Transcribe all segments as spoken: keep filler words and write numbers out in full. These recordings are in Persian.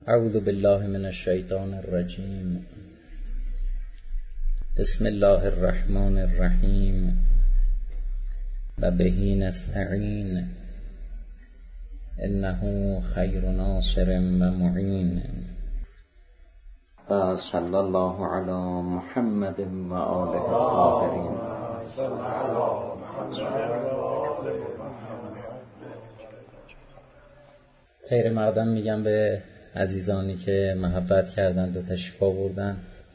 اعوذ بالله من الشیطان الرجیم. بسم الله الرحمن الرحیم و بهی نستعین انه خیر ناصر و معین. و صلی الله علی محمد و آله الطاهرین. خیر مقدم میگم به عزیزانی که محبت کردند و تشریف آوردن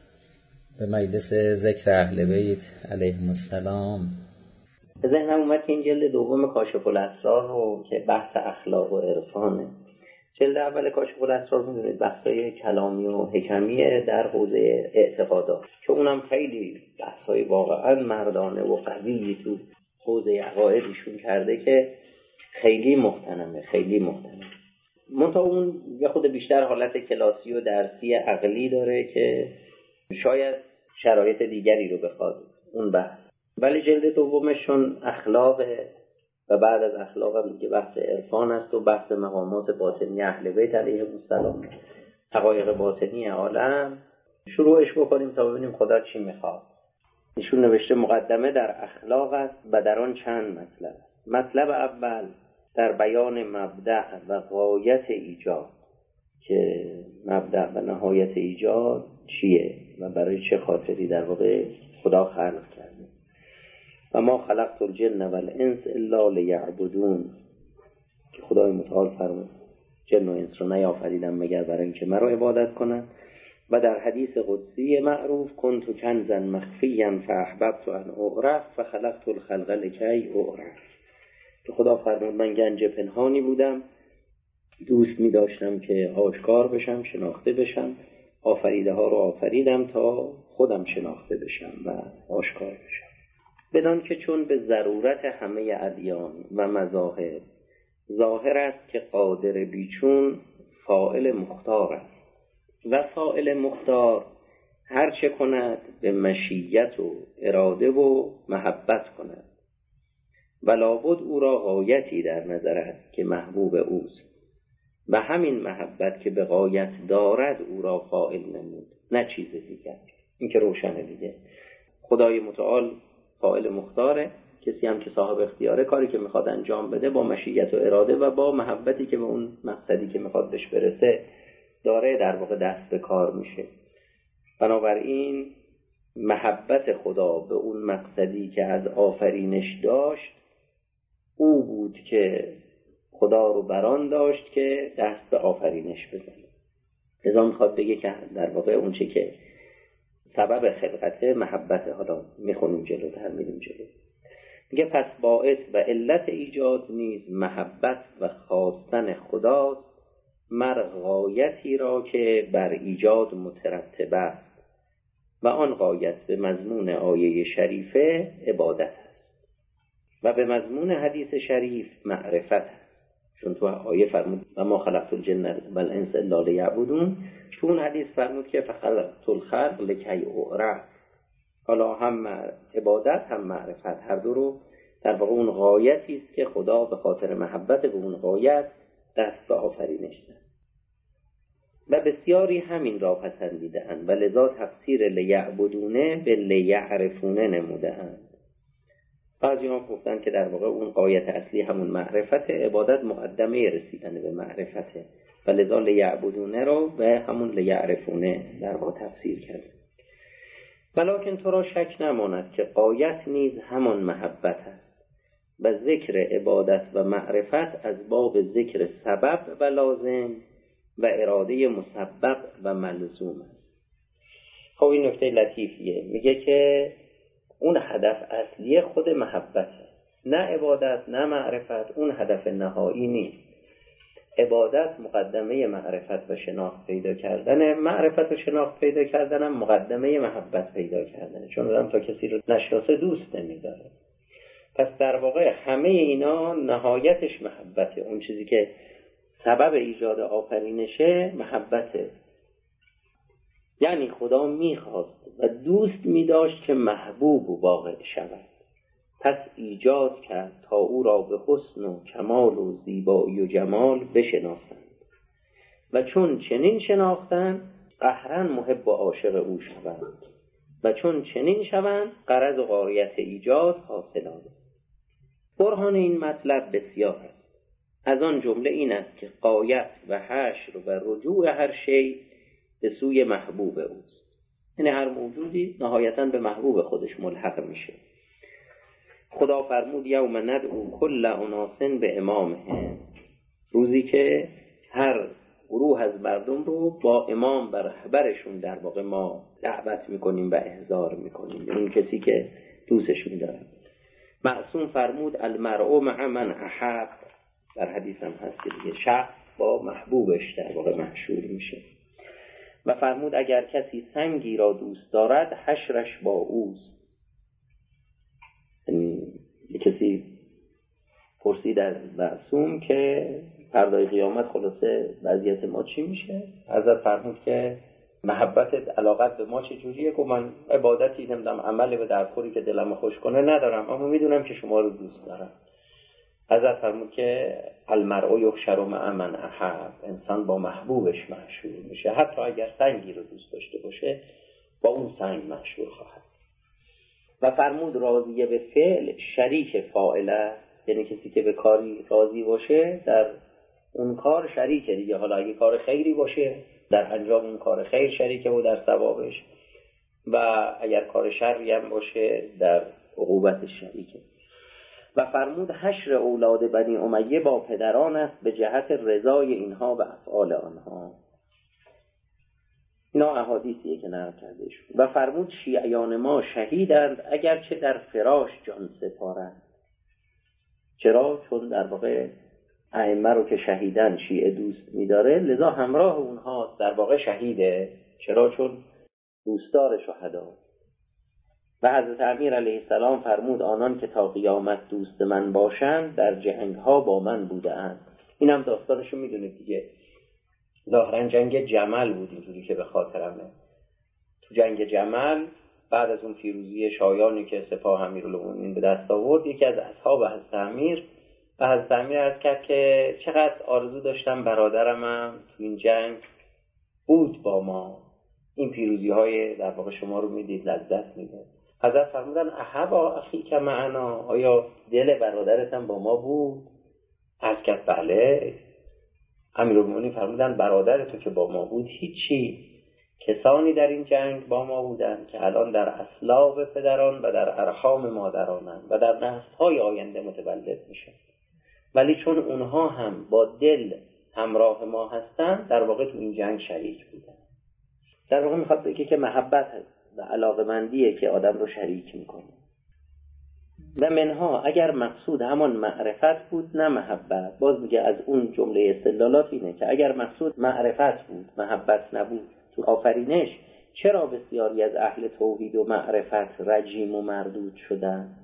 به مجلس ذکر اهل بیت علیهم السلام. به ذهنم اومد که این جلد دوم کاشف الاسرار رو که بحث اخلاق و عرفانه. جلد اول کاشف الاسرار میدونید بحثای کلامی و حکمیه در حوزه اعتقادات که اونم خیلی بحثای واقعا مردانه و قوی تو حوزه عقایدشون کرده که خیلی محترمه خیلی محترمه. منتها اون یه خود بیشتر حالت کلاسی و درسی عقلی داره که شاید شرایط دیگری رو بخواد اون بحث. ولی جلد دومشون اخلاقه و بعد از اخلاق هم میگه بحث عرفان است و بحث مقامات باطنی اهل بیت علیهم السلام، حقایق باطنی عالم. شروعش بکنیم تا ببینیم خدا چی میخواد. ایشون نوشته مقدمه در اخلاق است و در آن چند مطلب. مطلب اول در بیان مبدأ و غایت ایجاد، که مبدأ و نهایت ایجاد چیه و برای چه خاطری در واقع خدا خلق کرده. و ما خلقت الجن والانس الا لیعبدون، که خدای متعال فرمود جن و انس رو نیافریدم مگر برای اینکه مرا عبادت کنند. و در حدیث قدسی معروف کنت کنزا مخفیا فاحببت ان اعرف فخلقت الخلق لکی اعرف، که خدا فرمود من گنج پنهانی بودم، دوست می داشتم که آشکار بشم، شناخته بشم، آفریده ها رو آفریدم تا خودم شناخته بشم و آشکار بشم. بدان که چون به ضرورت همه ادیان و مذاهب ظاهر است که قادر بیچون فاعل مختار است و فاعل مختار هر چه کند به مشیت و اراده و محبت کند و لابد او را غایتی در نظر است که محبوب اوست و همین محبت که به غایت دارد او را فاعل نمود، نه چیز دیگر. این که روشنه دیگه. خدای متعال فاعل مختاره، کسی هم که صاحب اختیاره کاری که میخواد انجام بده با مشیت و اراده و با محبتی که به اون مقصدی که میخواد بهش برسه داره در واقع دست به کار میشه. بنابراین محبت خدا به اون مقصدی که از آفرینش داشت او بود که خدا رو بران داشت که دست به آفرینش بزنه. لذا میخواد بگه که در واقع اون چه که سبب خلقت محبت، حالا میخونیم جلوتر میریم جلو. میگه پس باعث و علت ایجاد نیز محبت و خواستن خدا مر غایتی را که بر ایجاد مترتب است و آن غایت به مضمون آیه شریفه عبادت است و به مضمون حدیث شریف معرفت است. چون تو آیه فرمود و ما خلقت الجن والانس الا لیعبدون، تو اون حدیث فرمود که فخلقت الخلق لکی اعرف. حالا هم عبادت هم معرفت، هر دو رو در واقع اون غایتی است که خدا به خاطر محبت به اون غایت دست به آفرینش داد. و بسیاری همین را پسندیده اند و لذا تفسیر لیعبدونه به لیعرفونه نموده اند. بعضی ها گفتن که در واقع اون غایت اصلی همون معرفت، عبادت مقدمه رسیدن به معرفته و لذا لیعبدونه رو به همون لیعرفونه در واقع تفسیر کرد. ولکن تو را شک نماند که غایت نیز همان محبت است و ذکر عبادت و معرفت از باب ذکر سبب و لازم و اراده مسبب و ملزوم است. خب این نکته لطیفیه. میگه که اون هدف اصلی خود محبته، نه عبادت نه معرفت. اون هدف نهایی نیست. عبادت مقدمه معرفت و شناخت پیدا کردنه، معرفت و شناخت پیدا کردن هم مقدمه محبت پیدا کردنه، چون آدم تا کسی رو نشناسه دوست نمیداره. پس در واقع همه اینا نهایتش محبته. اون چیزی که سبب ایجاد آفرینشه محبته. یعنی خدا میخواست و دوست میداشت که محبوب واقع شود، پس ایجاد کرد تا او را به حسن و کمال و زیبایی و جمال بشناسند و چون چنین شناختند قهرن محب و عاشق او شوند و چون چنین شوند غرض و غایت ایجاد حاصلان. برهان این مطلب بسیار است. از آن جمله این است که غایت و حشر و رجوع هر شی به سوی محبوب اوست. یعنی هر موجودی نهایتاً به محبوب خودش ملحق میشه. خدا فرمود یوم ندعو کل اناس به امامهم، روزی که هر گروه از مردم رو با امام بر رهبرشون در واقع ما دعوت میکنیم و احضار میکنیم، اون کسی که دوستش میدارن. معصوم فرمود المرء مع من احب، در حدیث هم هست دیگه، شخص با محبوبش در واقع محشور میشه. و فرمود اگر کسی سنگی را دوست دارد حشرش با اوست. یعنی کسی پرسید از معصوم که فردای قیامت خلاصه وضعیت ما چی میشه؟ حضرت فرمود که محبت علاقت به ما چه جوریه؟ که من عبادتی نمیدونم عملی به درخوری که دلم خوش کنه ندارم، اما میدونم که شما رو دوست دارم. حضرت فرمود که المرء یحشر مع من احب، انسان با محبوبش محشور میشه، حتی اگر سنگی رو دوست داشته باشه با اون سنگ محشور خواهد. و فرمود راضیه به فعل شریک فاعله، یعنی کسی که به کاری راضی باشه در اون کار شریکه دیگه. حالا اگه کار خیری باشه در انجام اون کار خیر شریکه و در ثوابش، و اگر کار شری هم باشه در عقوبتش شریکه. و فرمود حشر اولاد بنی امیه با پدران است به جهت رضای اینها و افعال آنها. اینا احادیثیه که نقل کرده شد. و فرمود شیعیان ما شهیدند اگرچه در فراش جان سپارند. چرا؟ چون در واقع ائمه رو که شهیدن شیعه دوست می‌داره، لذا همراه اونها در واقع شهیده. چرا؟ چون دوستدار شهدا. و حضرت امیر علیه السلام فرمود آنان که تا قیامت دوست من باشند در جنگ‌ها با من بودند. این هم داستانشو میدونید دیگه. ظاهرا جنگ جمل بود اینجوری که به خاطرمه. تو جنگ جمل بعد از اون پیروزی شایانی که سپاه امیرالمومنین به دست آورد، یکی از اصحاب حضرت امیر و حضرت امیر عرض کرد که چقدر آرزو داشتم برادرم هم تو این جنگ بود با ما، این پیروزی های در واقع شما رو میدید لذت میده. حضرت فرمودن احبا اخی که معنا، آیا دل برادرت هم با ما بود؟ عرض کرد بله. امیرالمومنین فرمودن برادر تو که با ما بود هیچی، کسانی در این جنگ با ما بودند که الان در اصلاب پدران و در ارحام مادرانند و در نسل‌های آینده متولد میشن، ولی چون اونها هم با دل همراه ما هستن در واقع تو این جنگ شریک بودن. در واقع میخواد بگه که محبت و علاقمندیه که آدم رو شریک میکنه. و منها اگر مقصود همان معرفت بود نه محبت، باز میگه از اون جمله استدلالات اینه که اگر مقصود معرفت بود محبت نبود، تو آفرینش چرا بسیاری از اهل توحید و معرفت رجیم و مردود شدن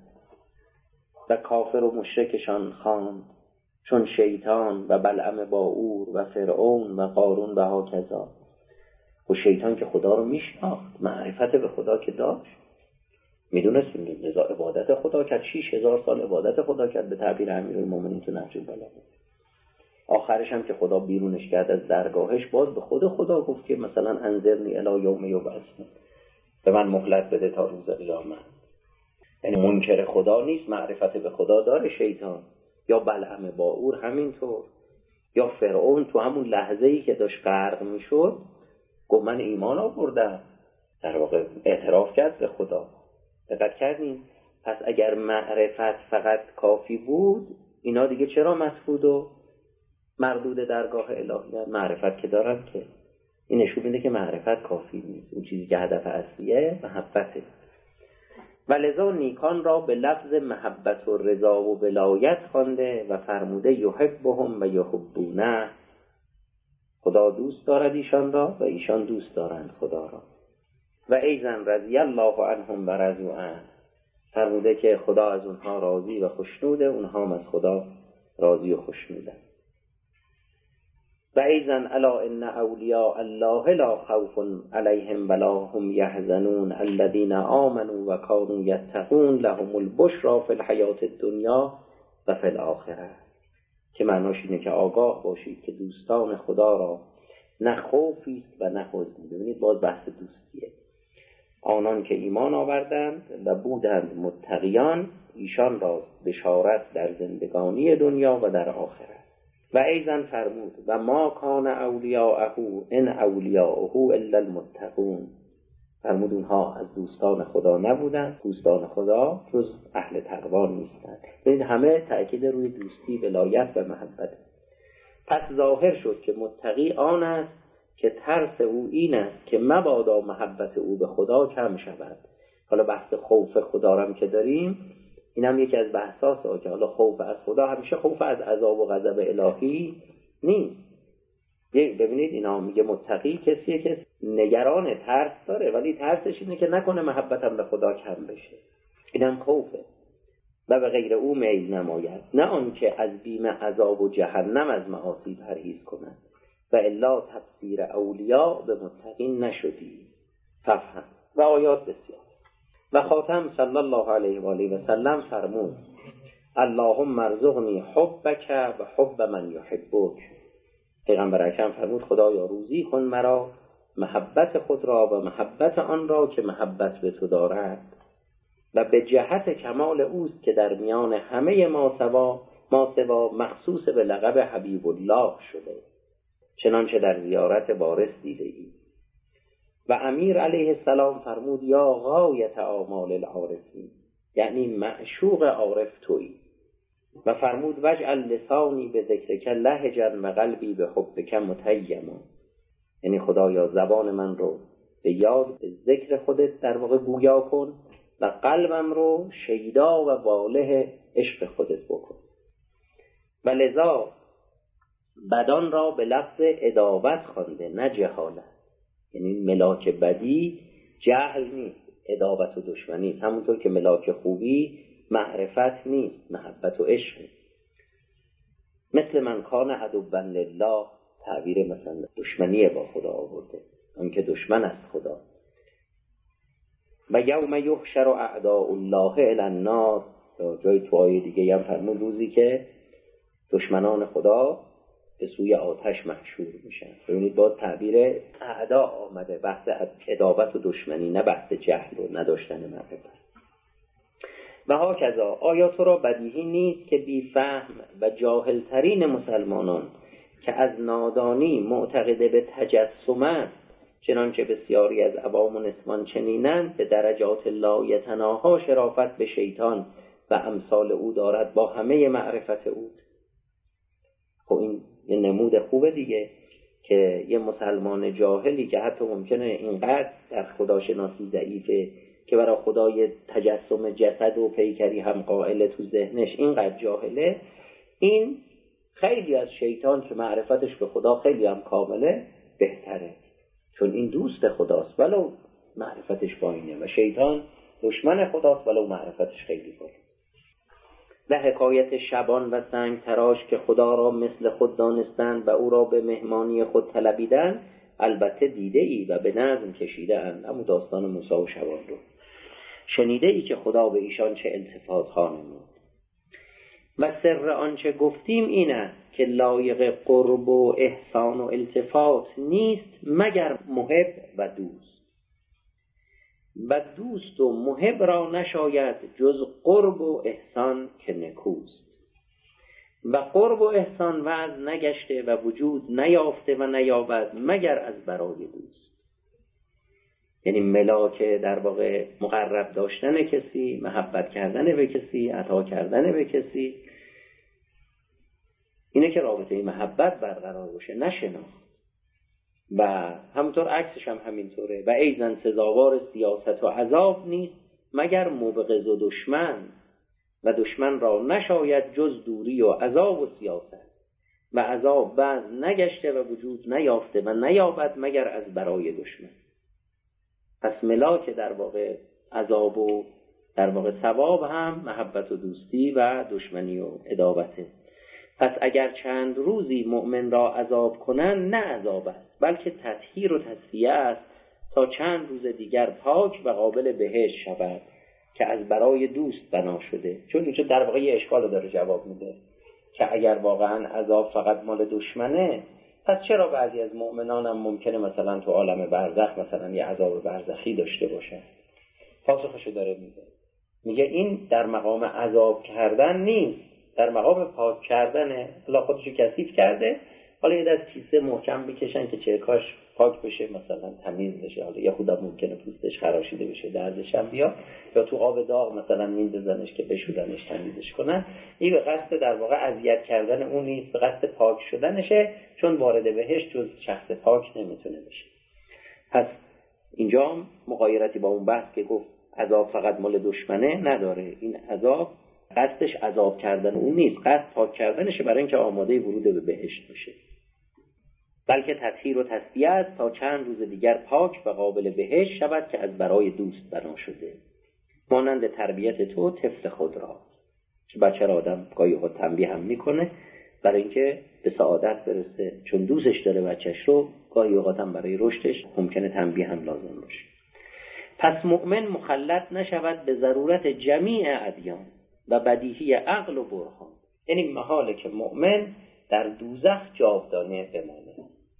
و کافر و مشرکشان خواند، چون شیطان و بلعم باور و فرعون و قارون و هاکذا. و شیطان که خدا رو میشناخت، معرفت به خدا که داشت، میدونستیم لذا عبادت خدا کرد، شیش هزار سال عبادت خدا کرد به تعبیر امیرالمومنین تو نهج البلاغه. آخرش هم که خدا بیرونش کرد از درگاهش، باز به خود خدا گفت که مثلا انظرنی الی یوم یبعثون، به من مهلت بده تا روز قیامت. یعنی منکر خدا نیست، معرفت به خدا داره شیطان. یا بلعم باور همینطور، یا فرعون تو همون لحظه‌ای که داشت غرق میشد گفت من ایمان آوردم، در واقع اعتراف کرد به خدا. دقت کردین؟ پس اگر معرفت فقط کافی بود، اینا دیگه چرا مسعود و مردود درگاه الهی؟ معرفت که دارن که این نشون میده که معرفت کافی نیست. اون چیزی که هدف اصلیه محبته. و لذا نیکان را به لفظ محبت و رضا و ولایت خوانده و فرموده یحبهم و یحبونه، خدا دوست دارد ایشان را و ایشان دوست دارند خدا را. و ایضا رضی الله عنهم و رضوا عنه، فرموده که خدا از اونها راضی و خوشنوده، اونها هم از خدا راضی و خوشنوده. و ایضا الا ان اولیاء الله لا خوف علیهم ولا هم یحزنون الذین آمنوا و کانوا یتقون لهم البشری فی الحیاة الدنیا و فی الاخره. که معناش اینه که آگاه باشید که دوستان خدا را نه خوفی است و نه حزنی. ببینید باز بحث دوستیه. آنان که ایمان آوردند و بودند متقیان، ایشان را بشارت در زندگانی دنیا و در آخرت. و ایضا فرمود و ما کان اولیاءه ان اولیاءه الا المتقون. فرمود اونها از دوستان خدا نبودند، دوستان خدا جز اهل تقوا نیستند. ببینید همه تأکید روی دوستی، ولایت و محبت. پس ظاهر شد که متقی آن است که ترس او این است که مبادا محبت او به خدا کم شود. حالا بحث خوف خدا رو هم که داریم، این هم یکی از بحثاست که حالا خوف از خدا همیشه خوف از عذاب و غضب الهی نیست. ببینید اینا میگه متقی کسیه که نگران ترس داره، ولی ترسش اینه که نکنه محبتم به خدا کم بشه. اینم خوفه. و به غیر او میل نماید، نه آن که از بیم عذاب و جهنم از معاصی پرهیز کند. و الا تفسیر اولیاء به متقین نشدی. ففهم. و آیات بسیار. و خاتم صلی الله علیه و آله و سلم فرمود اللهم ارزقنی حبک و حب من یحبک. پیغمبر اکرم فرمود خدایا روزی کن مرا محبت خود را و محبت آن را که محبت به تو دارد. و به جهت کمال اوست که در میان همه ما سوا ما سوا مخصوص به لقب حبیب الله شده، چنانچه در زیارت وارث دیده ای. و امیر علیه السلام فرمود یا غایت آمال العارفین، یعنی معشوق عارف تویی. و فرمود وجعل لسانی به ذکرک لهجا و قلبی به حبک متیما، یعنی خدایا زبان من رو به یاد به ذکر خودت در واقع گویا کن و قلبم رو شیدا و واله عشق خودت بکن. و لذا بدان را به لفظ ادابت خوانده نه جهالت، یعنی ملاک بدی جهل نیست، ادابت و دشمنی، همونطور که ملاک خوبی معرفت نیست، محبت و عشق. مثل من کان عدوا لله، تعبیر مثلا دشمنی با خدا آورده، اون که دشمن است خدا. و یوم یحشر اعداء الله الی النار، جای تو آیه دیگه هم فرمود روزی که دشمنان خدا به سوی آتش محشور میشن. ببینید با تعبیر اعدا آمده، بحث عداوت و دشمنی، نه بحث جهل و نداشتن معرفت. و هاکذا آیا تو را بدیهی نیست که بی فهم و جاهلترین مسلمانان که از نادانی معتقده به تجسم است، چنانچه بسیاری از عوام و نسوان چنینند، به درجات لا یتناها شرافت به شیطان و امثال او دارد با همه معرفت او. خب این یه نمود خوبه دیگه که یه مسلمان جاهلی که حتی ممکنه اینقدر در خداشناسی ضعیفه که برای خدای تجسم جسد و پیکری هم قائله تو ذهنش، اینقدر جاهله، این خیلی از شیطان که معرفتش به خدا خیلی هم کامله بهتره، چون این دوست خداست ولو معرفتش پایینه و شیطان دشمن خداست ولو معرفتش خیلی بالا. و حکایت شبان و سنگ تراش که خدا را مثل خود دانستند و او را به مهمانی خود طلبیدند، البته دیده ای و به نظم کشیده اند. اما داستان موسی و شبان رو شنیده ای که خدا به ایشان چه التفات ها نمود. و سر آنچه گفتیم این است که لایق قرب و احسان و التفات نیست مگر محب و دوست، و دوست و محب را نشاید جز قرب و احسان که نکوست. و قرب و احسان وضع نگشته و وجود نیافته و نیابد مگر از برای دوست. یعنی ملاک در واقع مقرب داشتن کسی، محبت کردن به کسی، عطا کردن به کسی، اینه که رابطه محبت برقرار باشه، نه شناخت. و همونطور عکسش هم همینطوره. و ایضاً سزاوار سیاست و عذاب نیست مگر مبغض و دشمن، و دشمن را نشاید جز دوری و عذاب و سیاست. و عذاب بعض نگشته و وجود نیافته و نیابد مگر از برای دشمن. پس ملاک در واقع عذاب و در واقع ثواب هم محبت و دوستی و دشمنی و عداوته. پس اگر چند روزی مؤمن را عذاب کنند، نه عذاب است بلکه تطهیر و تصفیه است تا چند روز دیگر پاک و قابل بهشت شود که از برای دوست بنا شده. چون اینجا در واقع یه اشکال داره جواب میده که اگر واقعا عذاب فقط مال دشمنه، پس چرا بعضی از مؤمنان هم ممکنه مثلا تو عالم برزخ مثلا یه عذاب برزخی داشته باشه؟ پاسخشو داره میده، میگه این در مقام عذاب کردن نیست، در مقام پاک کردنه. الله خودشو کثیف کرده، حالا یه دست کیسه محکم بکشن که چرکاش پاک بشه، مثلا تمیز بشه. حالا یه خودم ممکنه پوستش خراشیده بشه، دردش هم بیاد، یا تو آب داغ مثلا میندازنش که بشورنش تمیزش کنن. این به قصد در واقع اذیت کردن اون نیست، به قصد پاک شدنشه، چون وارد بهشت جز شخص پاک نمیتونه بشه. پس اینجا مغایرتی با اون بحث که گفت عذاب فقط مال دشمنه نداره. این عذاب قصدش عذاب کردن اون نیست، قصد پاک کردنشه برای اینکه آماده ورود به بهشت بشه. بلکه تطهیر و تصفیه است تا چند روز دیگر پاک و قابل بهشت شود که از برای دوست بنا شده، مانند تربیت تو طفل خود را. که بچه را آدم گاهی خود تنبیه هم میکنه برای اینکه به سعادت برسه، چون دوستش داره بچهش رو، گاهی اوقات هم برای رشدش ممکنه تنبیه هم لازم باشه. پس مؤمن مخلط نشود به ضرورت جمیع ادیان و بدیهی عقل و برهان. یعنی محاله که مؤمن در دوزخ جاودانه بمانه.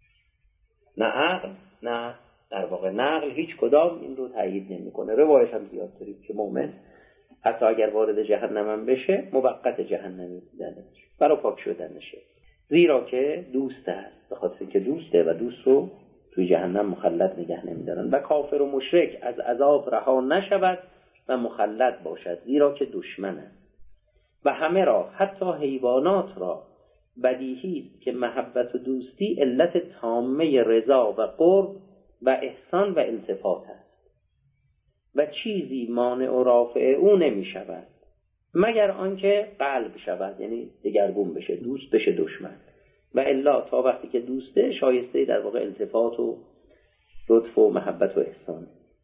نه عقل نه در واقع نقل هیچ کدام این رو تایید نمیکنه. روایش هم زیاد داریم که مؤمن حتی اگر وارد جهنم هم بشه موقت جهنمی بودنش، برای پاک شدنشه، زیرا که دوست است، به خاطر که دوسته و دوست رو توی جهنم مخلد نگه نمیدارن. و کافر و مشرک از عذاب رها نشود و مخلد باشد، زیرا که دشمن است. و همه را، حتی حیوانات را، بدیهی است که محبت و دوستی علت تامه رضا و قرب و احسان و التفات است و چیزی مانع و رافع او نمی شود مگر آنکه قلب شود، یعنی دگرگون بشه، دوست بشه دشمن. و الا تا وقتی که دوسته شایسته در واقع التفات و لطف و محبت و احسان،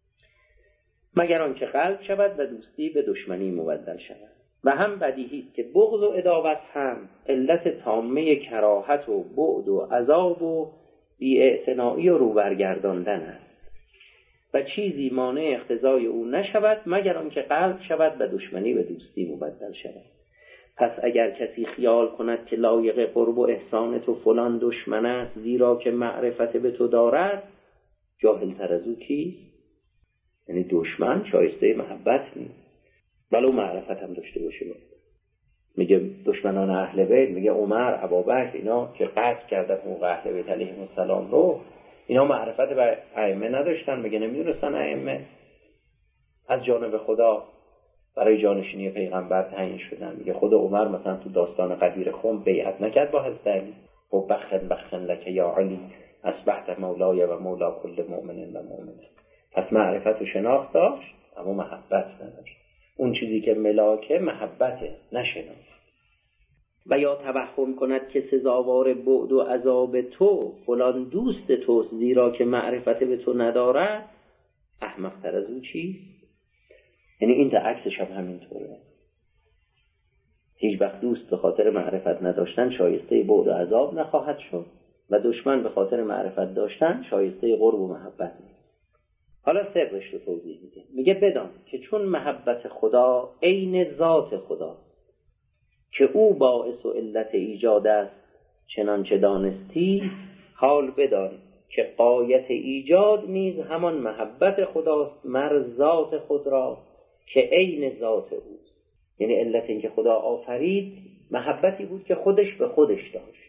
مگر آنکه قلب شود و دوستی به دشمنی مبدل شود. و هم بدیهی است که بغض و عداوت هم علت تامه کراهت و بعد و عذاب و بی‌اعتنایی و روبرگرداندن است و چیزی مانع اقتضای او نشود مگر آنکه قلب شود و دشمنی به دوستی مبدل شود. پس اگر کسی خیال کند که لایق قرب و احسان تو فلان دشمن است زیرا که معرفت به تو دارد، جاهل تر از او کیست؟ یعنی دشمن شایسته محبت نیست ولو معرفت هم داشته باشه. میگه دشمنان اهل بیت، میگه عمر، ابوبکر، اینا که قتل کردن اون اهل بیت علیهم السلام رو، اینا معرفت به ائمه نداشتن، میگه نمیدونستن ائمه از جانب خدا برای جانشینی پیغمبر تعیین شدن. میگه خود عمر مثلا تو داستان غدیر خم بیعت نکرد با حضرت علی، و بخن بخن لک یا علی اصبحت مولای و مولا کل مؤمن و مؤمنه. پس معرفت و شناخت داشت اما محبت نداشت. اون چیزی که ملاکه محبته، نشناخت. و یا توهم کند که سزاوار بعد و عذاب تو فلان دوست توست زیرا که معرفت به تو ندارد، احمق تر از او چیست؟ یعنی این تا عکسش هم همینطوره. هیچ وقت دوست به خاطر معرفت نداشتن شایسته بعد و عذاب نخواهد شد و دشمن به خاطر معرفت داشتن شایسته قرب و محبت نیست. حالا سرش رو توضیح میده. میگه بدان که چون محبت خدا عین ذات خدا که او باعث و علت ایجاد است چنانچه دانستی، حال بدان که غایت ایجاد نیز همان محبت خداست مر ذات خود را که عین ذات اوست. یعنی علت این که خدا آفرید محبتی بود که خودش به خودش داشت،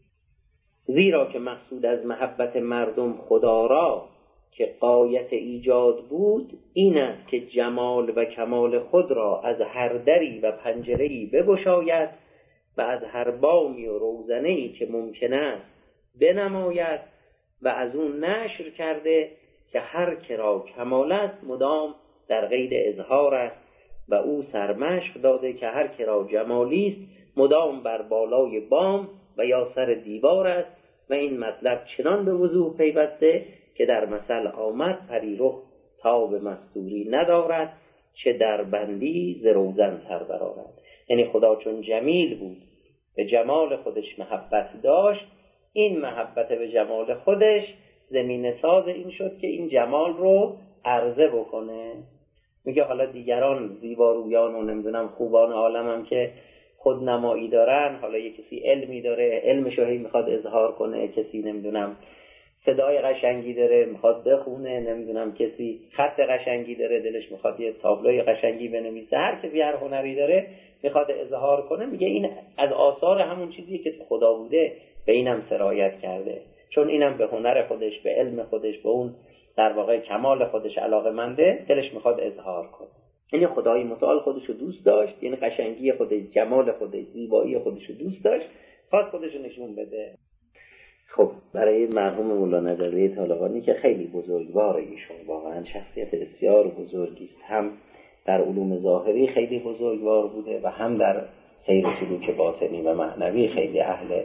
زیرا که مقصود از محبت مردم خدا را که غایت ایجاد بود این است که جمال و کمال خود را از هر دری و پنجره‌ای بگشاید و از هر بامی و روزنه‌ای که ممکن است بنماید و از اون نشر کرده که هر کرا کمال است مدام در قید اظهار است و او سرمشق داده که هر کرا جمالی است مدام بر بالای بام و یا سر دیوار است. و این مطلب چنان به وضوح پیوسته که در مثل آمد پریرخ تاب مستوری ندارد چه در بندی ز روزن سر برآرد. یعنی خدا چون جمیل بود به جمال خودش محبت داشت، این محبت به جمال خودش زمینه ساز این شد که این جمال رو عرضه بکنه. میگه حالا دیگران زیبارویان و نمیدونم خوبان عالم هم که خودنمایی دارن، حالا یه کسی علمی داره علمش رو هی میخواد اظهار کنه، کسی نمیدونم صدای قشنگی داره میخواد بخونه، نمیدونم کسی خط قشنگی داره دلش میخواد یه تابلوی قشنگی بنویسه، هر کسی هر هنری داره میخواد اظهار کنه. میگه این از آثار همون چیزیه که خدا بوده، به اینم سرایت کرده، چون اینم به هنر خودش، به علم خودش، به اون در واقع کمال خودش علاقه‌منده، دلش میخواد اظهار کنه. یعنی خدای متعال خودش رو دوست داشت، یعنی قشنگی خودش، جمال خودش، زیبایی خودش رو دوست داشت، خواست خودش رو نشون بده. خب برای مرحوم مولانا نجوی طالقانی که خیلی بزرگواره، ایشون واقعا شخصیت بسیار بزرگی است، هم در علوم ظاهری خیلی بزرگوار بوده و هم در سیر سلوک باطنی و معنوی خیلی اهل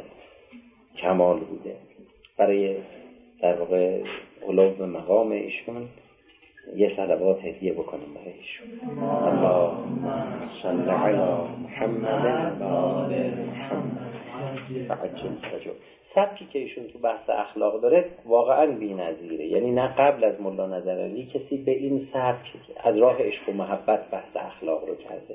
کمال بوده. برای در واقع علو مقام ایشون یه صلوات هدیه بکنیم برای ایشون. اللهم صل علی محمد و آل محمد فعجل فرجه. سبکی که ایشون تو بحث اخلاق داره واقعا بی‌نظیره، یعنی نه قبل از مولا نظرعلی کسی به این سبک از راه عشق و محبت بحث اخلاق رو کرده،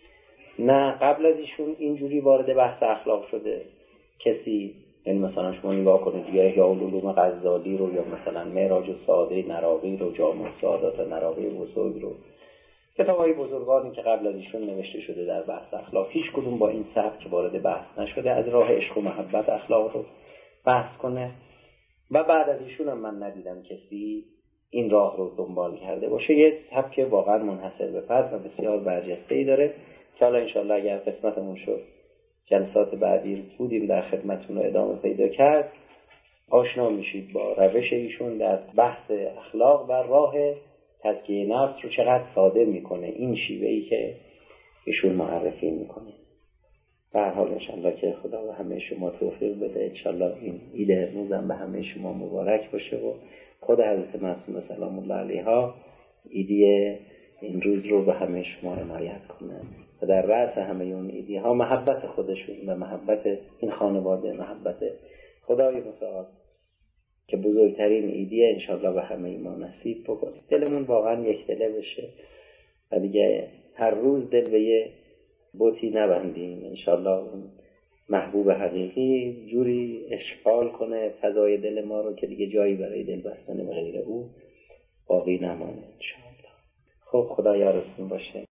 نه قبل از ایشون اینجوری وارد بحث اخلاق شده کسی. یعنی مثلا شما نگاه کنید یا احیاء العلوم غزالی رو، یا مثلا معراج السعاده نراقی رو، جامع السعادات نراقی بزرگ رو، کتاب‌های بزرگانی که قبل از ایشون نوشته شده در بحث اخلاق، هیچ کدوم با این سبک وارد بحث نشده از راه عشق و محبت اخلاق رو بحث کنه. و بعد از ایشون هم من ندیدم کسی این راه رو دنبال کرده باشه. یه سبک واقعا منحصر به فرد و بسیار برجسته‌ای داره که حالا انشالله اگر قسمتمون شد جلسات بعدی بودیم در خدمتتون رو ادامه پیدا کرد، آشنا میشید با روش ایشون در بحث اخلاق و راه تزکیه نفس رو چقدر ساده میکنه، این شیوهی که ایشون معرفی میکنه. به هر حال انشالله که خدا به همه شما توفیق بده، انشالله این عید هرمزم به همه شما مبارک باشه و خود حضرت معصومه سلام الله علیها عیدی این روز رو به همه شما عنایت کنه و در رأس همه اون عیدی ها محبت خودشون و محبت این خانواده، محبت خدای متعال که بزرگترین عیدی انشالله به همه ما نصیب بکنه. دلمون واقعا یک دله بشه و دیگه هر روز دل به یه بوتی نبندیم. انشالله اون محبوب حقیقی جوری اشغال کنه فضای دل ما رو که دیگه جایی برای دل بستن به غیر او باقی نمانه انشالله. خب خدا یارتون باشه.